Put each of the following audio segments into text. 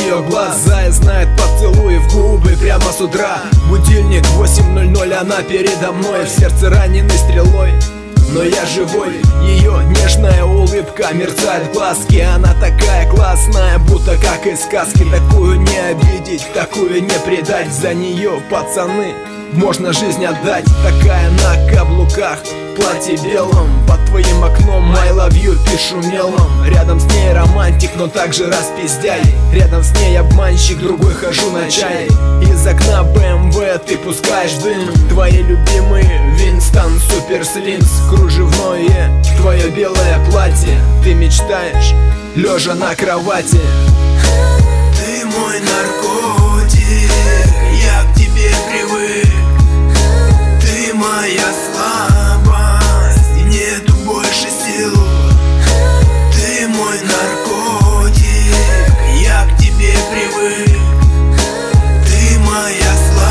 ее глаза и знает поцелуи в губы прямо с утра. Будильник 8:00, она передо мной, в сердце раненый стрелой, но я живой. Ее нежная улыбка, мерцает глазки. Она такая классная, будто как из сказки. Такую не обидеть, такую не предать. За нее, пацаны, можно жизнь отдать. Такая на каблуках, платье белом, под твоим окном I love you пишу мелом. Рядом с ней романтик, но также распиздяй. Рядом с ней обманщик, другой хожу на чай. Из окна BMW ты пускаешь дым. Твои любимые Винстон, Супер Слимс, кружевное твое белое платье. Ты мечтаешь, лежа на кровати. Ты мой наркотик, я к тебе привык. Ты моя слабость, нету больше сил. Ты мой наркотик, я к тебе привык. Ты моя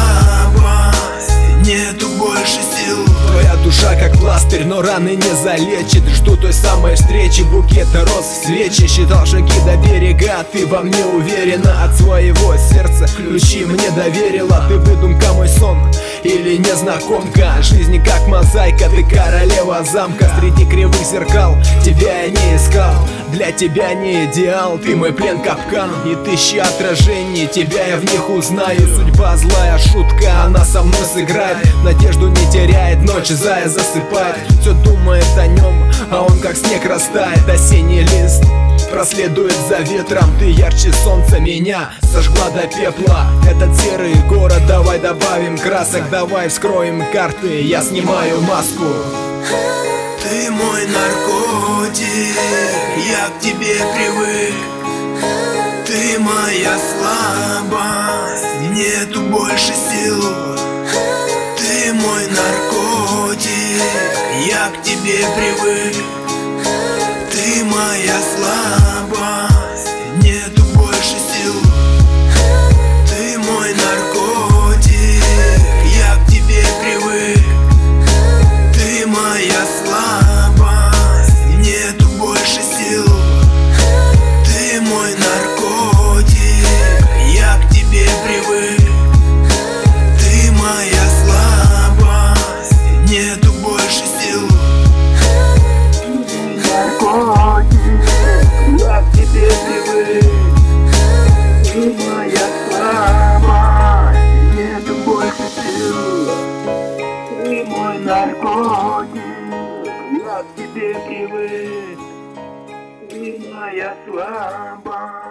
слабость, нету больше сил. Твоя душа как пластырь, но раны не залечит. Жду той самой встречи, букета роз, свечи. Считал шаги до берега, ты во мне уверена. От своего сердца ключи мне доверила. Ты выдумка, мой сон или незнакомка. Жизнь как мозаика, ты королева замка. Среди кривых зеркал тебя я не искал. Для тебя не идеал, ты мой плен капкан. И тысячи отражений, тебя я в них узнаю. Судьба злая шутка, она со мной сыграет. Надежду не теряет, ночь зая засыпает. Все думает о нем, а он как снег растает. Осенний лист проследует за ветром. Ты ярче солнца, меня сожгла до пепла. Этот серый город, давай добавим красок. Давай вскроем карты, я снимаю маску. Ты мой наркотик, я к тебе привык. Ты моя слабость, нету больше сил. Ты мой наркотик, я к тебе привык. Ты моя слабость, нету больше сил. Ты мой наркотик, я к тебе привык. Ты моя слабость, нету больше сил. Ты мой наркотик, я к тебе привык. Ты моя слабость, нету больше сил. Я к тебе привык. Ты моя слабость, нету больше сил. Ты мой наркотик, я к тебе привык. Ты моя слабость.